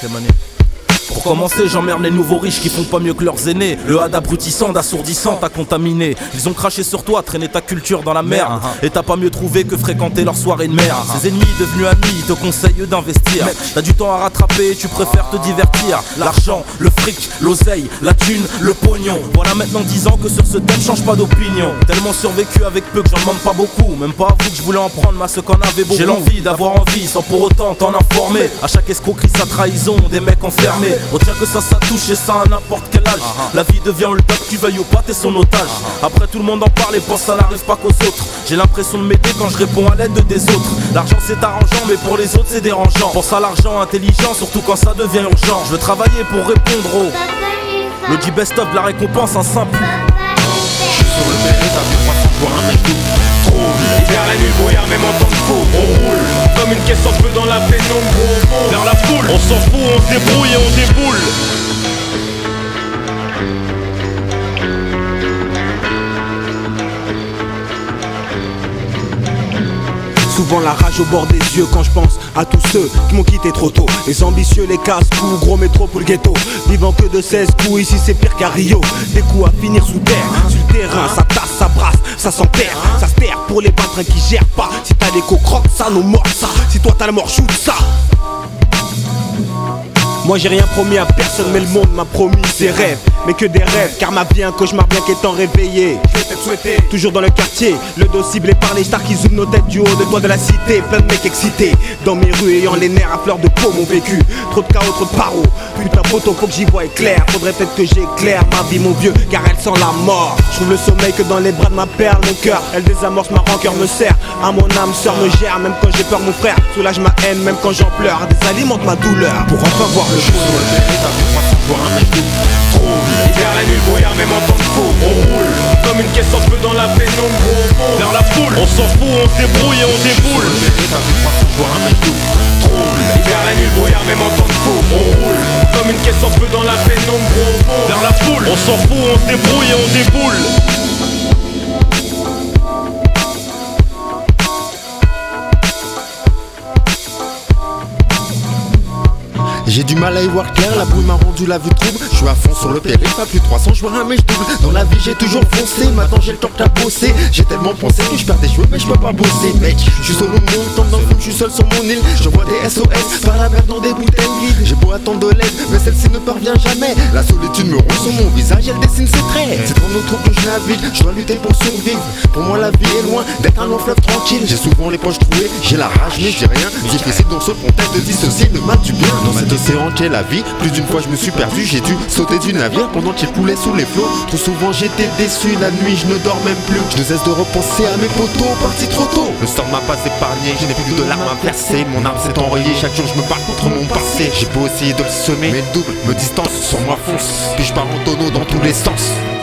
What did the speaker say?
quelle manière? Pour commencer, j'emmerde les nouveaux riches qui font pas mieux que leurs aînés. Le had abrutissant, d'assourdissant, t'a contaminé. Ils ont craché sur toi, traîné ta culture dans la merde. Et t'as pas mieux trouvé que fréquenter leur soirée de merde. Ces ennemis devenus amis, te conseillent d'investir. T'as du temps à rattraper, tu préfères te divertir. L'argent, le fric, l'oseille, la thune, le pognon. Voilà maintenant 10 ans que sur ce thème, change pas d'opinion. Tellement survécu avec peu que j'en demande pas beaucoup. Même pas avoué que je voulais en prendre, mais ceux qu'en avait beaucoup. J'ai l'envie d'avoir envie sans pour autant t'en informer. À chaque escroquerie, sa trahison, des mecs enfermés. Retiens que ça touche et ça à n'importe quel âge. La vie devient le top, tu veuilles ou pas, t'es son otage. Après tout le monde en parle et pense ça n'arrive pas qu'aux autres. J'ai l'impression de m'aider quand je réponds à l'aide des autres. L'argent c'est arrangeant mais pour les autres c'est dérangeant. Pense à l'argent intelligent surtout quand ça devient urgent. Je veux travailler pour répondre au Lodi best of de la récompense, un simple. J'suis sur le périph', t'as vu moi sans voir un mec tout trouble. Vers la nuit, brouillard, même en temps de fou. On roule comme une caisse en feu dans la pénombre. Vers la foule, on s'en fout, on se débrouille et on déboule. Souvent la rage au bord des yeux quand je pense à tous ceux qui m'ont quitté trop tôt. Les ambitieux, les casse-coups, gros métro pour le ghetto. Vivant que de 16 coups, ici c'est pire qu'à Rio. Des coups à finir sous terre, sur le terrain, ça tasse, ça brasse, ça s'enterre. Ça se perd pour les patrons qui gèrent pas. Si t'as des croque ça nous mord ça. Si toi t'as la mort, shoot ça. Moi j'ai rien promis à personne mais le monde m'a promis ses rêves. Mais que des rêves car ma vie un cauchemar bien qu'étant réveillé. Toujours dans le quartier, le dos ciblé par les stars qui zooment nos têtes du haut de toit de la cité. Plein de mecs excités, dans mes rues ayant les nerfs à fleur de peau mon vécu. Trop de chaos, trop de paro, putain photo faut que j'y voie clair. Faudrait peut-être que j'éclaire ma vie mon vieux car elle sent la mort. Je trouve le sommeil que dans les bras de ma perle, mon cœur. Elle désamorce ma rancœur, me serre à mon âme, sœur me gère. Même quand j'ai peur mon frère, soulage ma haine même quand j'en pleure. Désalimente ma douleur pour enfin voir le J'suis sur le périph', t'as vu moi sans voir un mec tout trouble. Vers la nuit, brouillard, même en temps de fou. On roule comme une caisse en feu dans la pénombre. Vers la foule, on s'en fout, on se débrouille et on déboule. Sur le périph', t'as vu moi sans voir un mec tout trouble. Vers la nuit, brouillard, même en temps de fou. On roule comme une caisse en feu dans la pénombre. Vers la foule, on s'en fout, on se débrouille et on déboule. J'ai du mal à y voir clair, la brume m'a rendu la vue trouble. Je suis à fond sur le périph', à plus de 300, je vois un mèche double. Dans la vie j'ai toujours foncé, maintenant j'ai le temps qu'à bosser. J'ai tellement pensé que je perds des cheveux mais je peux pas bosser. Mec, je suis solo mon tombe dans le film, je suis seul sur mon île. Je vois des SOS, par la mer dans des bouteilles vides. J'ai beau attendre de l'aide, mais celle-ci ne parvient jamais. La solitude me roule sur mon visage, elle dessine ses traits. C'est dans nos trous que je navigue, je dois lutter pour survivre. Pour moi la vie est loin d'être un long fleuve tranquille. J'ai souvent les poches trouées, j'ai la rage mais j'ai rien. Difficile dans ce contexte de dissocier le mal du bien. Dans cette océan qu'est la vie, plus d'une fois je me suis perdu. J'ai dû sauter du navire pendant qu'il coulait sous les flots. Trop souvent j'étais déçu, la nuit je ne dors même plus. Je ne cesse de repenser à mes potos partis trop tôt. Le sort m'a pas épargné, je n'ai plus de larmes à verser. Mon âme s'est enrayée, chaque jour je me bats contre mon passé. J'ai beau essayer de le semer, mais le double me distance, sur moi fonce. Puis je pars en tonneau dans tous les sens.